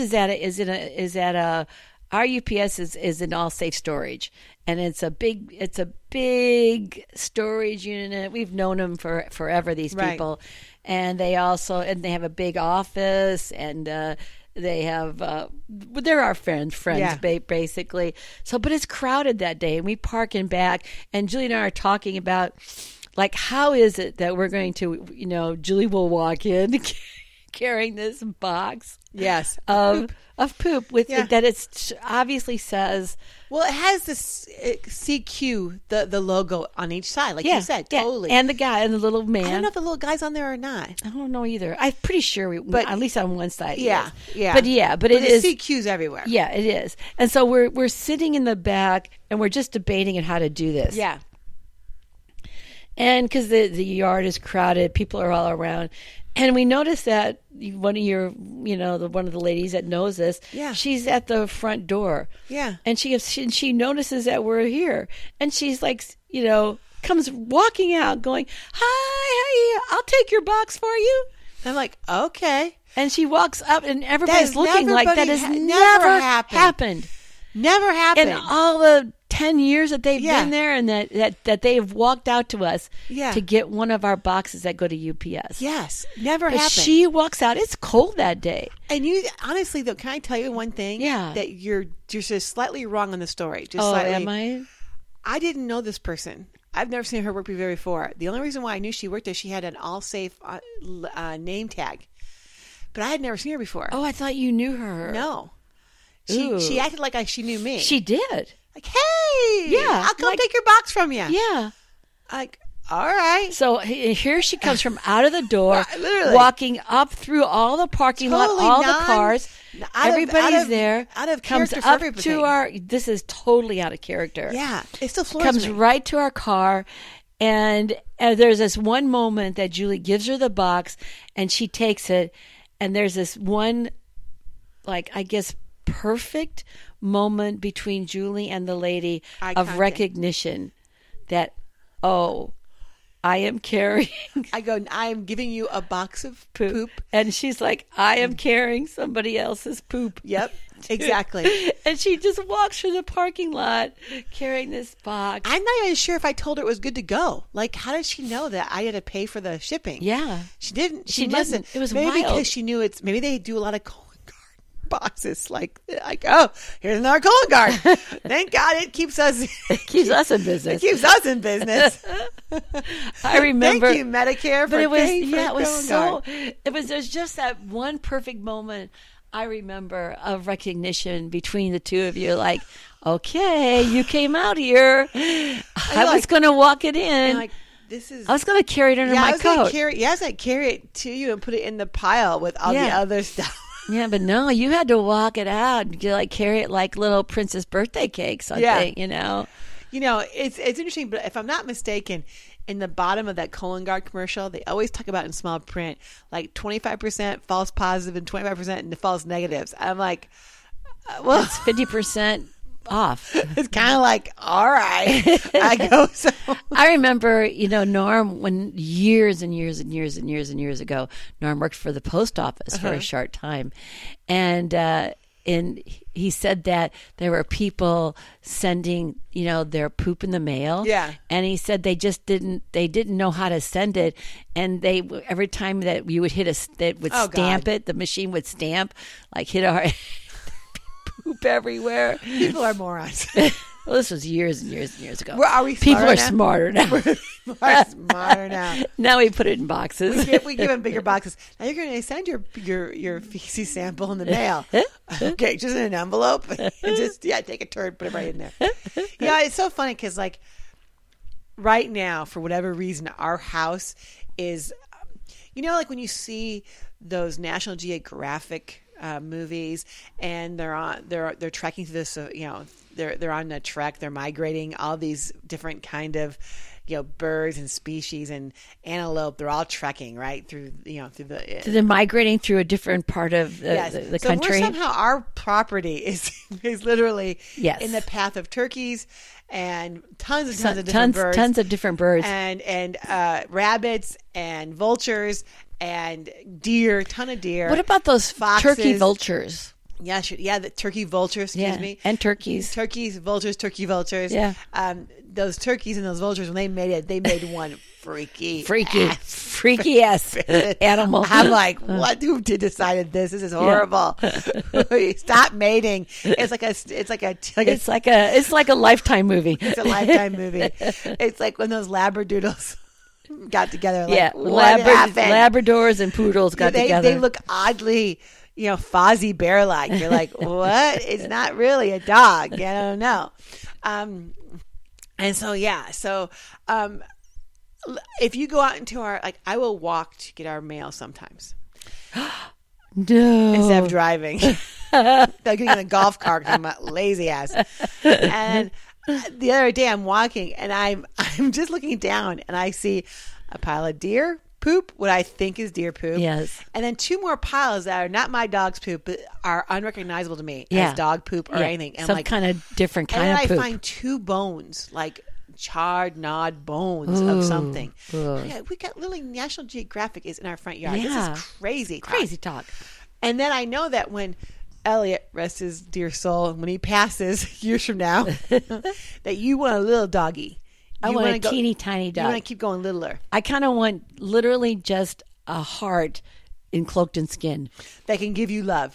our UPS is in all safe storage. And it's a big storage unit. We've known them for forever, these people. And they have a big office, and they have they're our friends basically. So, but it's crowded that day, and we park in back, and Julie and I are talking about like, how is it that we're going to, Julie will walk in carrying this box of poop with that it obviously says. Well, it has this CQ, the logo on each side, like you said, totally. And the guy and the little man. I don't know if the little guy's on there or not. I don't know either. I'm pretty sure, but at least on one side. Yeah. But it is CQ's everywhere. Yeah, it is. And so we're sitting in the back, and we're just debating on how to do this. Yeah. And because the yard is crowded, people are all around. And we noticed that one of your, one of the ladies that knows us, she's at the front door. Yeah. And she notices that we're here. And she's like, comes walking out going, hi, I'll take your box for you. I'm like, okay. And she walks up and everybody's looking like that has never happened. Never happened. In all the 10 years that they've been there and that they have walked out to us to get one of our boxes that go to UPS. Yes. Never happened. She walks out. It's cold that day. And you, honestly, though, can I tell you one thing? Yeah. That you're just slightly wrong on the story. Just slightly. Am I? I didn't know this person. I've never seen her work before. The only reason why I knew she worked there, she had an All Safe name tag. But I had never seen her before. Oh, I thought you knew her. No. She acted like she knew me. She did. Like, hey, I'll come take your box from you. Yeah. Like, all right. So here she comes from out of the door, walking up through all the parking lot, all the cars. Everybody's there. Out of comes character up for everything. to our. This is totally out of character. Yeah, it still floors comes me. right to our car, and there's this one moment that Julie gives her the box, and she takes it, and there's this one, I guess, perfect moment between Julie and the lady of recognition that, I am carrying. I am giving you a box of poop. And she's like, I am carrying somebody else's poop. Yep, exactly. And she just walks through the parking lot carrying this box. I'm not even sure if I told her it was good to go. Like, how did she know that I had to pay for the shipping? Yeah. She didn't. She didn't. It was maybe wild. Because she knew maybe they do a lot of boxes like here's another Cologuard. Thank God it keeps us in business. It keeps us in business. I remember. Thank you, Medicare, for paying for Cologuard. It was just that one perfect moment I remember of recognition between the two of you. Like, okay, you came out here. I was going to walk it in. I was going to carry it under my coat. I was going to carry it to you and put it in the pile with all the other stuff. Yeah, but no, you had to walk it out and carry it like little princess birthday cake, something, it's interesting, but if I'm not mistaken, in the bottom of that Cologuard commercial, they always talk about in small print, like 25% false positive and 25% false negatives. I'm like, well, it's 50% off. It's kind of like, all right. I go. So I remember, Norm, when years and years ago, Norm worked for the post office for a short time, and he said that there were people sending, their poop in the mail. Yeah. And he said they didn't know how to send it, and every time that you would stamp it, the machine would stamp, hit our poop everywhere. People are morons. Well, this was years and years ago. Are we People are smarter now. We're smarter now. Now we put it in boxes. We give them bigger boxes. Now you're going to send your feces sample in the mail. Okay, just in an envelope. Just take a turd, put it right in there. It's so funny because right now, for whatever reason, our house is, when you see those National Geographic movies, and they're trekking through this. They're on a trek. They're migrating. All these different kind of birds and species and antelope. They're all trekking right through the. So they're migrating through a different part of the country. So somehow our property is literally in the path of turkeys and tons of different birds. Tons of different birds and rabbits and vultures. And deer, ton of deer. What about those foxes? Turkey vultures? Yeah, the turkey vultures. Excuse me. And turkeys. Turkeys, vultures, turkey vultures. Yeah. Those turkeys and those vultures, when they made one freaky ass animal. I'm like, what? Who decided this? This is horrible. Stop mating. It's like a Lifetime movie. It's a Lifetime movie. It's like when those labradoodles got together. Labradors and poodles got together. They look oddly, Fozzie Bear-like. You're like, what? It's not really a dog. I don't know. And so, if you go out into I will walk to get our mail sometimes. No. Instead of driving. Like getting in a golf cart because I'm a lazy ass. And the other day I'm walking and I'm just looking down and I see a pile of deer, poop, what I think is deer poop. Yes. And then 2 more piles that are not my dog's poop, but are unrecognizable to me as dog poop or anything. And some kind of different kind of poop. And I find 2 bones, like charred, gnawed bones of something. We got literally National Geographic is in our front yard. This is crazy talk. Crazy talk. And then I know that when Elliot, rest his dear soul, when he passes years from now, that you want a little doggy. I want a teeny tiny dog. You want to keep going littler. I kind of want literally just a heart encloaked in skin. That can give you love.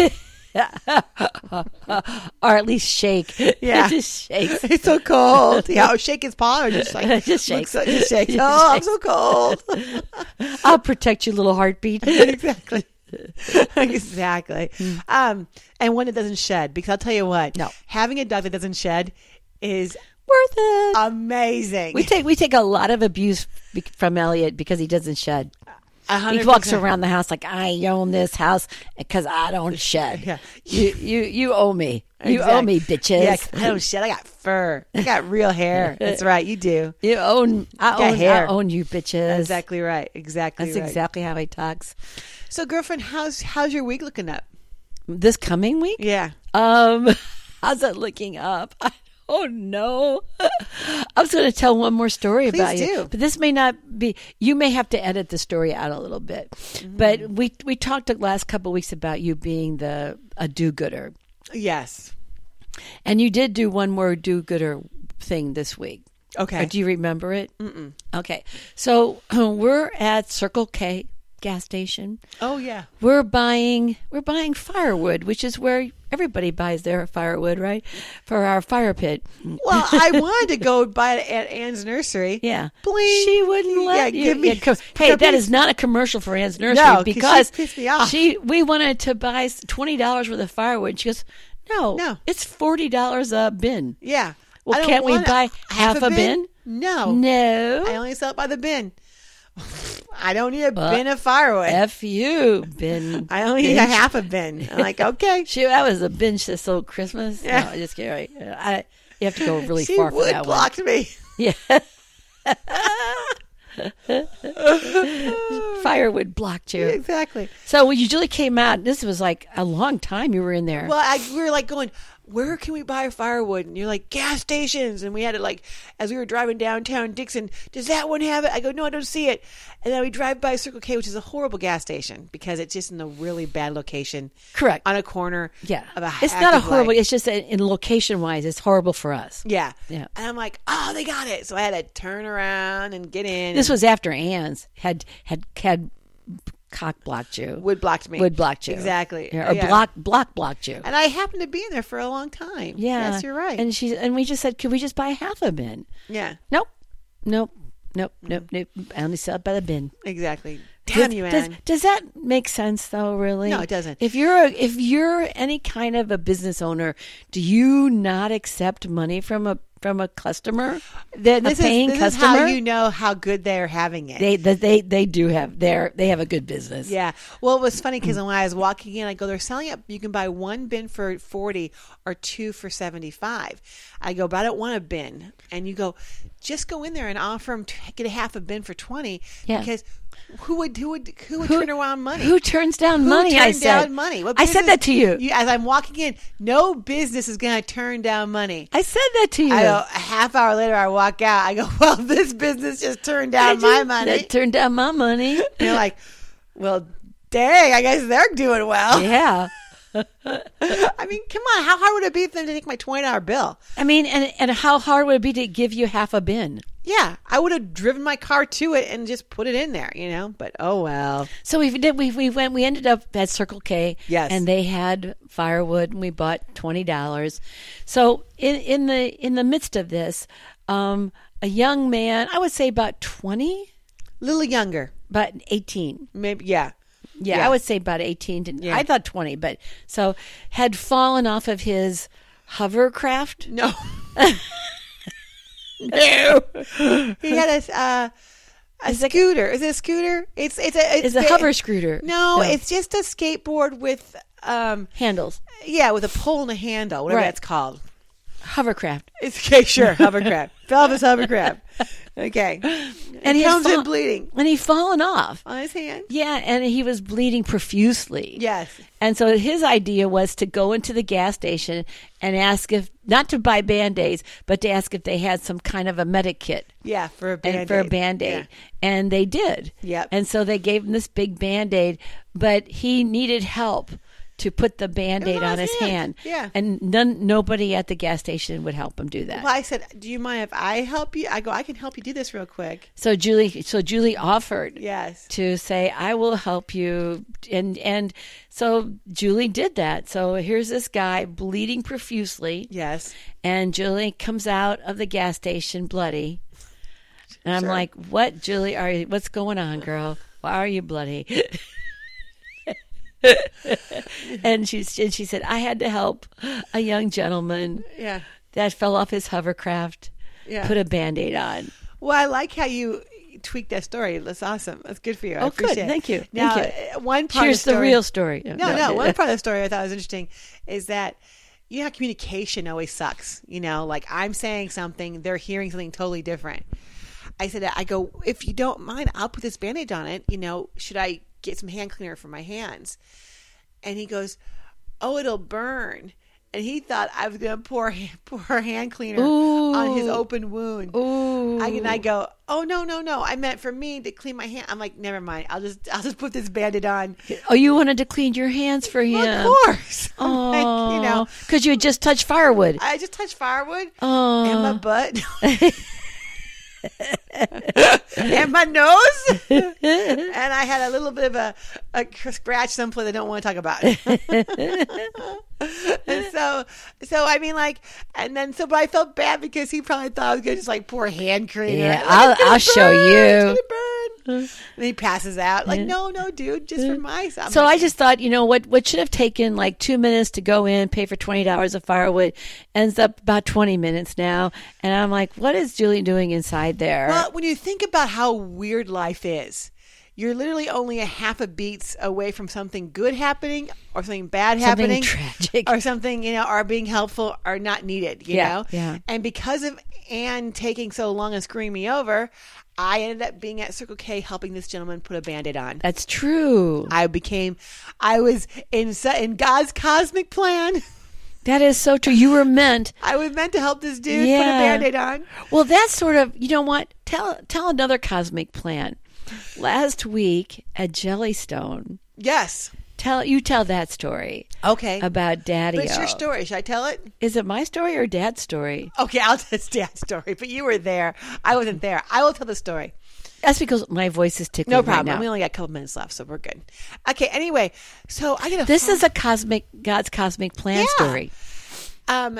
Or at least shake. Yeah. It just shakes. It's so cold. Yeah, or shake his paw or just like just shakes. Just shakes. Oh, I'm so cold. I'll protect your little heartbeat. Exactly. Exactly. And one that doesn't shed, because I'll tell you what, having a dog that doesn't shed is worth it. Amazing. We take a lot of abuse from Elliot because he doesn't shed. 100%. He walks around the house like, I own this house because I don't shed. Yeah. You owe me. You owe me, bitches. Yeah, I don't shed. I got fur. I got real hair. That's right. You do. You own. I own you, bitches. Exactly right. Exactly. That's exactly how he talks. So, girlfriend, how's your week looking up? This coming week? Yeah. How's it looking up? Oh no! I was going to tell one more story about you, but this may not be. You may have to edit the story out a little bit. Mm-hmm. But we talked the last couple of weeks about you being a do-gooder. Yes, and you did do one more do-gooder thing this week. Okay, do you remember it? Mm-mm. Okay, so we're at Circle K gas station. Oh yeah, we're buying firewood, which is where everybody buys their firewood, right? For our fire pit. Well, I wanted to go buy it at Ann's nursery. Yeah. Please. She wouldn't let you. Hey, that is not a commercial for Ann's nursery because she pissed me off. We wanted to buy $20 worth of firewood. She goes, no, it's $40 a bin. Yeah. Well, can't we buy half a bin? No. I only sell it by the bin. I don't need a bin of firewood. F you, bin. I only need a half a bin. I'm like, okay. Shoot, that was a binge this old Christmas. Yeah. No, just kidding. You have to go really far for that one. She wood blocked me. Yeah. Firewood blocked you. Exactly. So when you usually came out, this was like a long time you were in there. Well, we were like going, where can we buy firewood? And you're like, gas stations. And we had it like, as we were driving downtown Dixon, does that one have it? I go, no, I don't see it. And then we drive by Circle K, which is a horrible gas station because it's just in a really bad location. Correct. On a corner. Yeah. It's not a horrible, it's just in location wise, it's horrible for us. Yeah. And I'm like, oh, they got it. So I had to turn around and get in. This was after Ann's had cock blocked you. Wood blocked me. Wood blocked you. Exactly. Yeah, or blocked you. And I happened to be in there for a long time. Yeah. Yes, you're right. And we just said, could we just buy half a bin? Yeah. Nope. I only sell it by the bin. Exactly. Damn you, Ann. Does that make sense though, really? No, it doesn't. If you're any kind of a business owner, do you not accept money from a customer? This is how you know how good they're having it. They do have they have a good business. Yeah. Well, it was funny because when I was walking in, I go, they're selling it. You can buy one bin for $40 or 2 for $75. I go, but I don't want a bin. And you go, just go in there and offer them get a half a bin for $20. Yeah. Because who would turn around money? Who turns down money? I said that to you. As I'm walking in, no business is going to turn down money. I said that to you. I go, a half hour later, I walk out. I go, well, this business just turned down my money. That turned down my money. And you're like, well, dang, I guess they're doing well. Yeah. I mean, come on. How hard would it be for them to take my $20 bill? I mean, and how hard would it be to give you half a bin? Yeah, I would have driven my car to it and just put it in there, But oh well. So we ended up at Circle K. Yes, and they had firewood, and we bought $20. So in the midst of this, a young man, I would say about 20, a little younger, about 18, maybe. Yeah, I would say about 18. I thought 20, but so had fallen off of his hovercraft. No. No, he had a scooter. Is it a scooter? It's a hover scooter. No, it's just a skateboard with handles. Yeah, with a pole and a handle, whatever that's called. Hovercraft. It's okay, sure, hovercraft. Fell off his hovercraft. Okay, And he comes in bleeding. And he'd fallen off. On his hand. Yeah, and he was bleeding profusely. Yes. And so his idea was to go into the gas station and ask if, not to buy Band-Aids, but to ask if they had some kind of a medic kit. Yeah, for a Band-Aid. For a Band-Aid. Yeah. And they did. Yep. And so they gave him this big Band-Aid, but he needed help to put the Band-Aid on his hand. Yeah. And nobody at the gas station would help him do that. Well, I said, do you mind if I help you? I go, I can help you do this real quick. So Julie offered Yes. to say, I will help you. And so Julie did that. So here's this guy bleeding profusely. Yes. And Julie comes out of the gas station bloody. And I'm like, what, Julie? What's going on, girl? Why are you bloody? And she said, I had to help a young gentleman that fell off his hovercraft put a Band-Aid on. Well, I like how you tweaked that story. That's awesome. That's good for you. I appreciate good. Thank you. Now, Thank you. One part Here's of the story, the real story. No. One part of the story I thought was interesting is that, you know how communication always sucks. You know, like I'm saying something, they're hearing something totally different. I go, if you don't mind, I'll put this Band-Aid on it. You know, should I get some hand cleaner for my hands? And he goes, oh, it'll burn. And he thought I was going to pour hand cleaner on his open wound. Ooh. And I go, oh, no. I meant for me to clean my hand. I'm like, never mind. I'll just put this Band-Aid on. Oh, you wanted to clean your hands for him. Well, of course. Oh, like, you know. Because you had just touched firewood. I just touched firewood and my butt. And my nose, and I had a little bit of a scratch someplace I don't want to talk about. And so I mean, like, and then but I felt bad because he probably thought I was gonna just like pour hand cream. Yeah, like, I'll show you. It's gonna burn. And he passes out. Like, no, dude, just for my son. So I just thought, you know, what should have taken like 2 minutes to go in, pay for $20 of firewood, ends up about 20 minutes now. And I'm like, what is Julie doing inside there? Well, when you think about how weird life is, you're literally only a half a beat away from something good happening or something bad happening. Something tragic. Or something, you know, or being helpful or not needed, you know? Yeah. And because of Anne taking so long and screwing me over, I ended up being at Circle K helping this gentleman put a Band-Aid on. That's true. I was in God's cosmic plan. That is so true. You were meant. I was meant to help this dude put a Band-Aid on. Well, that's sort of, you know what? Tell another cosmic plan. Last week at Jellystone. Yes. Tell that story. Okay. About Daddy-O. But it's your story. Should I tell it? Is it my story or Dad's story? Okay, I'll tell Dad's story. But you were there. I wasn't there. I will tell the story. That's because my voice is tickling. No problem. Right now. We only got a couple minutes left, so we're good. Okay. Anyway, so I get This is a God's cosmic plan story. And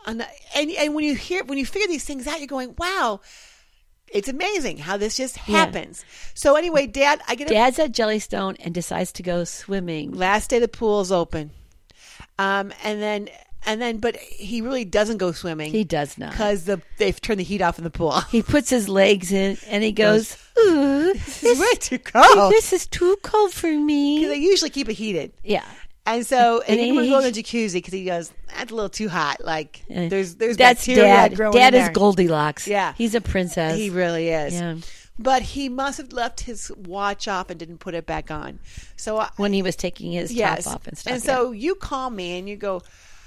when you figure these things out, you're going, wow. It's amazing how this just happens. Yeah. So anyway, Dad's at Jellystone and decides to go swimming. Last day the pool's open. And then, but he really doesn't go swimming. He does not. Because they've turned the heat off in the pool. He puts his legs in and he goes, ooh, this is way too cold. This is too cold for me. Because they usually keep it heated. Yeah. And so, and he would go in the jacuzzi because he goes, that's a little too hot. Like, there's that's bacteria growing Dad in is there. Goldilocks. Yeah. He's a princess. He really is. Yeah. But he must have left his watch off and didn't put it back on. So when he was taking his top off and stuff. And so you call me and you go,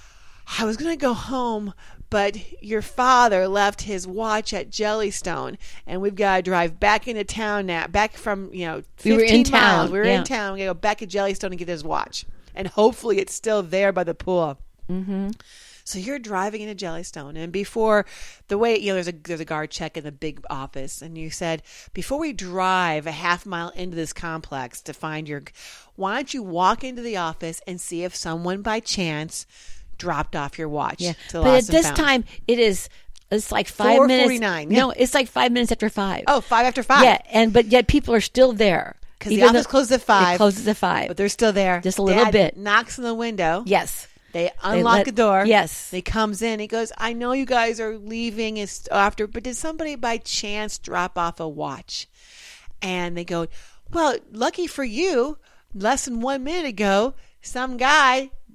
I was going to go home, but your father left his watch at Jellystone, and we've got to drive back into town now, back from, 15 we were in miles. Town. We were in town. We got to go back to Jellystone and get his watch. And hopefully it's still there by the pool. Mm-hmm. So you're driving into Jellystone, and before the way, there's a guard check in the big office, and you said, before we drive a half mile into this complex to find why don't you walk into the office and see if someone by chance dropped off your watch? Yeah. To but at this time, it's like 5 minutes. 4:49. No, it's like 5 minutes after 5. Oh, 5 after 5. Yeah, but yet people are still there. Because the office closes at 5. It closes at 5. But they're still there. Just a little Dad bit. Knocks on the window. Yes. They unlock the door. Yes. He comes in. He goes, I know you guys are leaving after, but did somebody by chance drop off a watch? And they go, well, lucky for you, less than 1 minute ago, some guy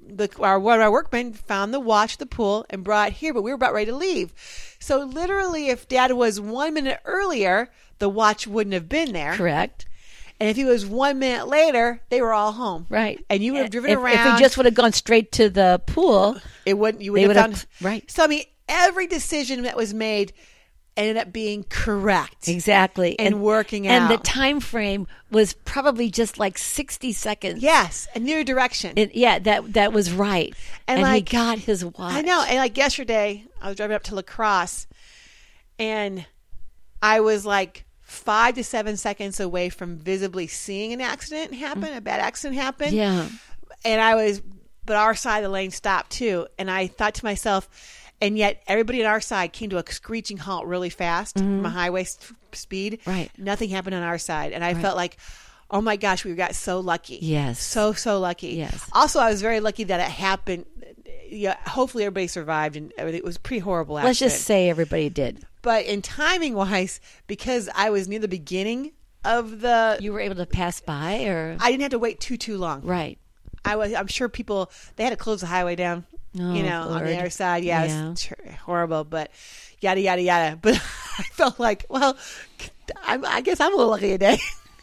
one of our workmen found the watch at the pool and brought it here, but we were about ready to leave. So literally, if Dad was 1 minute earlier, the watch wouldn't have been there. Correct. And if he was 1 minute later, they were all home. Right. And you would have driven around. If we just would have gone straight to the pool, you wouldn't have found. Right. So, I mean, every decision that was made ended up being correct. Exactly. And working out. And the time frame was probably just like 60 seconds. Yes. A new direction. That was right. And he got his watch. I know. And like yesterday, I was driving up to La Crosse, and I was like 5 to 7 seconds away from visibly seeing an accident happen, a bad accident happen. Yeah. And but our side of the lane stopped too. And I thought to myself, and yet everybody on our side came to a screeching halt really fast from a highway speed. Right. Nothing happened on our side. And I felt like, oh my gosh, we got so lucky. Yes. So lucky. Yes. Also, I was very lucky that it happened. Yeah, hopefully everybody survived, and it was a pretty horrible accident. Let's just say everybody did. But in timing wise, because I was near the beginning of you were able to pass by, or I didn't have to wait too long. Right. I'm sure they had to close the highway down, on the other side. Yeah, it was horrible, but yada, yada, yada. But I felt like, well, I guess I'm a little lucky today.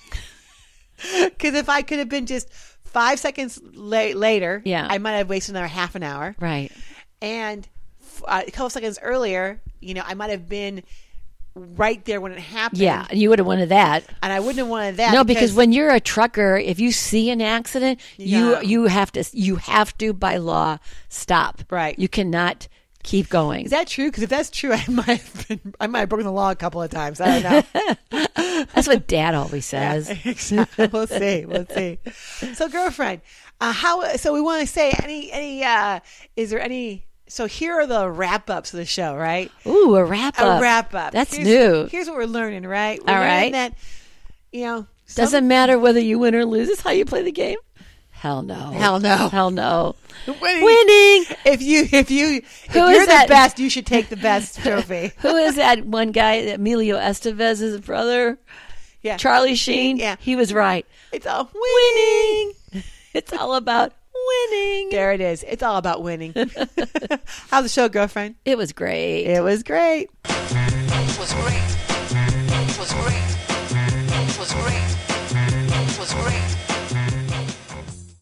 Because if I could have been just 5 seconds later, I might have wasted another half an hour. Right. And a couple of seconds earlier, I might have been right there when it happened. Yeah, you would have wanted that. And I wouldn't have wanted that. No, because when you're a trucker, if you see an accident, you have to by law stop. Right. You cannot keep going. Is that true? Because if that's true, I might have broken the law a couple of times. I don't know. That's what Dad always says. Yeah, exactly. We'll see. So, girlfriend, so we want to say is there any? So here are the wrap-ups of the show, right? Ooh, a wrap-up. A wrap-up. That's new. Here's what we're learning, right? We're all learning right. that, doesn't matter whether you win or lose. It's how you play the game. Hell no. Hell no. Hell no. Winning. If you're the best, you should take the best trophy. Who is that one guy? Emilio Estevez's brother? Yeah. Charlie Sheen. Yeah. He was right. It's all winning. It's all about winning. There it is. It's all about winning. How's the show, girlfriend? It was great. It was great.